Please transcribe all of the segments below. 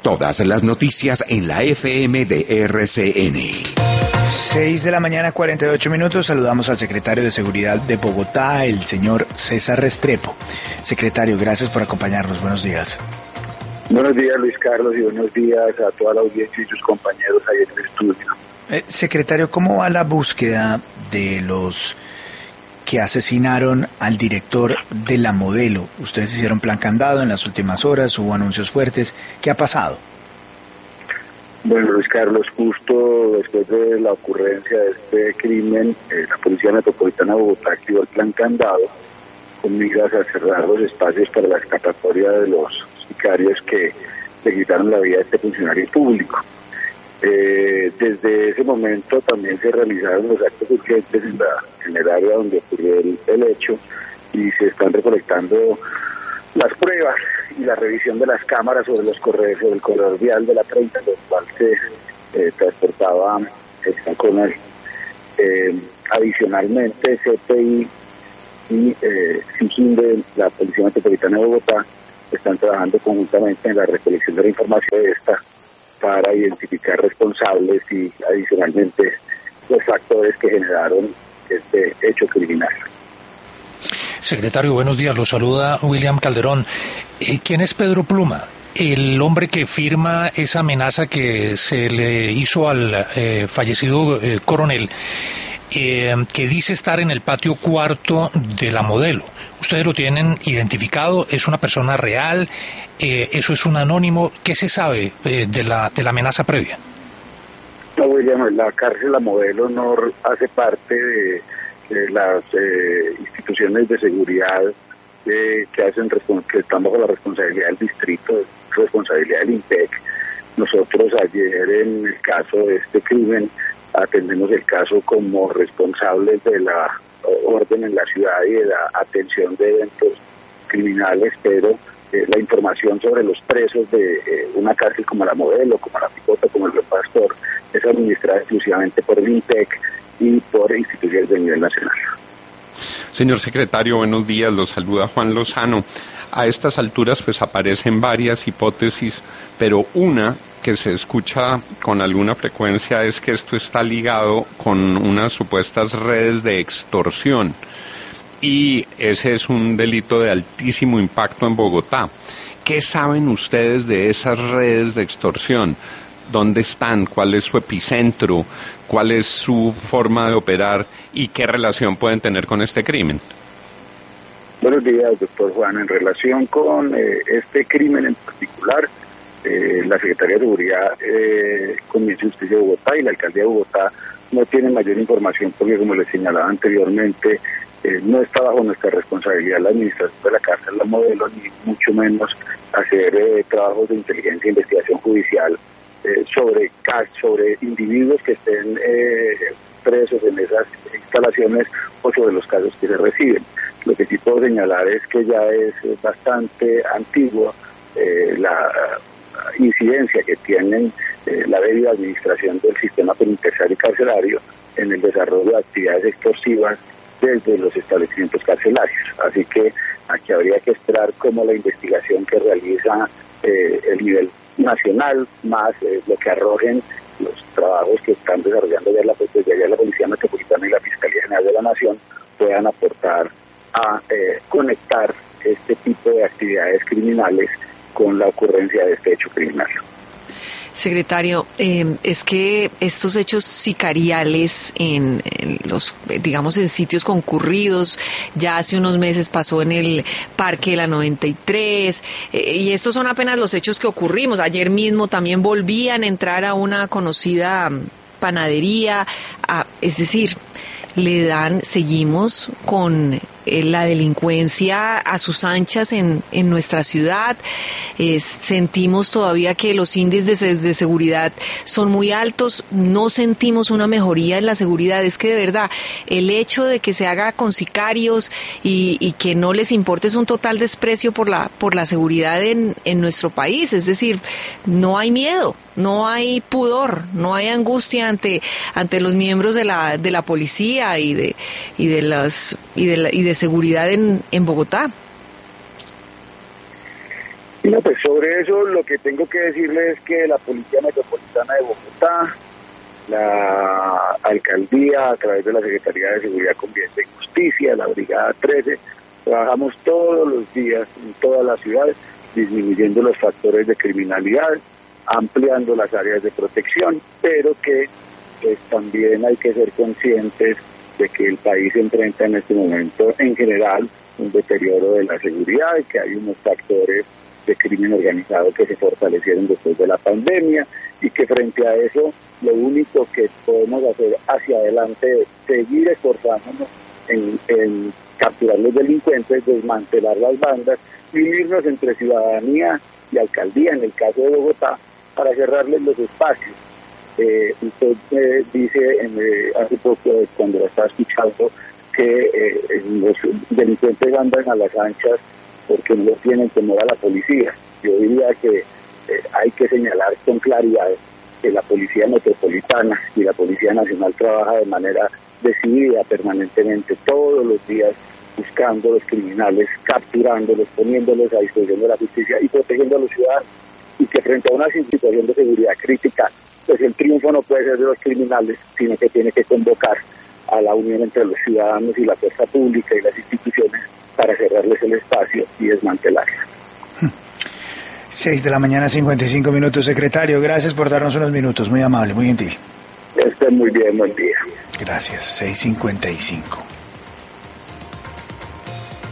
Todas las noticias en la FM de RCN. 6:48 a.m. Saludamos al secretario de Seguridad de Bogotá, el señor César Restrepo. Secretario, gracias por acompañarnos. Buenos días. Buenos días, Luis Carlos, y buenos días a toda la audiencia y sus compañeros ahí en el estudio. Secretario, ¿cómo va la búsqueda de los que asesinaron al director de La Modelo? Ustedes hicieron plan candado en las últimas horas, hubo anuncios fuertes. ¿Qué ha pasado? Bueno, Luis Carlos, justo después de la ocurrencia de este crimen, la Policía Metropolitana de Bogotá activó el plan candado con miras a cerrar los espacios para la escapatoria de los sicarios que le quitaron la vida a este funcionario público. Desde ese momento también se realizaron los actos urgentes en el área donde ocurrió el hecho y se están recolectando las pruebas y la revisión de las cámaras sobre los corredores, sobre el corredor vial de la 30, los cual se transportaba con él. Adicionalmente, CPI y SIGIN de la Policía Metropolitana de Bogotá están trabajando conjuntamente en la recolección de la información de esta para identificar responsables y adicionalmente los factores que generaron este hecho criminal. Secretario, buenos días. Lo saluda William Calderón. ¿Quién es Pedro Pluma? El hombre que firma esa amenaza que se le hizo al fallecido coronel, que dice estar en el patio cuarto de La Modelo. ¿Ustedes lo tienen identificado? ¿Es una persona real? ¿Eso es un anónimo? ¿Qué se sabe de la amenaza previa? No, William, la cárcel La Modelo no hace parte de las instituciones de seguridad que están bajo la responsabilidad del distrito, responsabilidad del INPEC. Nosotros ayer, en el caso de este crimen, atendemos el caso como responsables de la orden en la ciudad y de la atención de eventos criminales, pero la información sobre los presos de una cárcel como La Modelo, como La Picota, como el Buen Pastor, es administrada exclusivamente por el INPEC y por instituciones de nivel nacional. Señor secretario, buenos días, lo saluda Juan Lozano. A estas alturas pues aparecen varias hipótesis, pero una que se escucha con alguna frecuencia es que esto está ligado con unas supuestas redes de extorsión, y ese es un delito de altísimo impacto en Bogotá. ¿Qué saben ustedes de esas redes de extorsión? ¿Dónde están? ¿Cuál es su epicentro? ¿Cuál es su forma de operar? ¿Y qué relación pueden tener con este crimen? Buenos días, doctor Juan. En relación con este crimen en particular, la Secretaría de Seguridad con el Ministerio de Justicia de Bogotá y la Alcaldía de Bogotá no tienen mayor información porque, como les señalaba anteriormente, no está bajo nuestra responsabilidad la administración de la cárcel La Modelo, ni mucho menos hacer trabajos de inteligencia e investigación judicial sobre individuos que estén presos en esas instalaciones o sobre los casos que se reciben. Lo que sí puedo señalar es que ya es bastante antigua la incidencia que tienen la debida administración del sistema penitenciario y carcelario en el desarrollo de actividades extorsivas desde los establecimientos carcelarios. Así que aquí habría que esperar cómo la investigación que realiza el nivel nacional, más lo que arrojen los trabajos que están desarrollando ya la Policía Metropolitana y la Fiscalía General de la Nación, puedan aportar a conectar este tipo de actividades criminales con la ocurrencia de este hecho criminal. Secretario, es que estos hechos sicariales en los, digamos, en sitios concurridos, ya hace unos meses pasó en el Parque de la 93, y estos son apenas los hechos que ocurrimos. Ayer mismo también volvían a entrar a una conocida panadería, es decir, seguimos con la delincuencia a sus anchas en nuestra ciudad. Sentimos todavía que los índices de seguridad son muy altos, no sentimos una mejoría en la seguridad. Es que de verdad el hecho de que se haga con sicarios y que no les importe es un total desprecio por la seguridad en nuestro país. Es decir, no hay miedo, no hay pudor, no hay angustia ante los miembros de la policía y de seguridad en Bogotá. No, pues sobre eso lo que tengo que decirles es que la Policía Metropolitana de Bogotá, la Alcaldía, a través de la Secretaría de Seguridad, Convivencia y Justicia, la Brigada 13, trabajamos todos los días en todas las ciudades, disminuyendo los factores de criminalidad, ampliando las áreas de protección, pero que pues también hay que ser conscientes de que el país enfrenta en este momento en general un deterioro de la seguridad y que hay unos factores de crimen organizado que se fortalecieron después de la pandemia y que frente a eso lo único que podemos hacer hacia adelante es seguir esforzándonos en capturar los delincuentes, desmantelar las bandas y unirnos entre ciudadanía y alcaldía, en el caso de Bogotá, para cerrarles los espacios. Usted dice hace poco, cuando lo estaba escuchando, que los delincuentes andan a las anchas porque no tienen temor a la policía. Yo diría que hay que señalar con claridad que la Policía Metropolitana y la Policía Nacional trabaja de manera decidida permanentemente, todos los días, buscando a los criminales, capturándolos, poniéndolos a disposición de la justicia y protegiendo a los ciudadanos. Y que frente a una situación de seguridad crítica, pues el triunfo no puede ser de los criminales, sino que tiene que convocar a la unión entre los ciudadanos y la fuerza pública y las instituciones para cerrarles el espacio y desmantelarla. 6:55 a.m, secretario. Gracias por darnos unos minutos. Muy amable, muy gentil. Estén muy bien, buen día. Gracias. 6:55.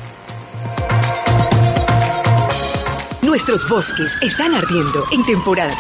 Nuestros bosques están ardiendo en temporada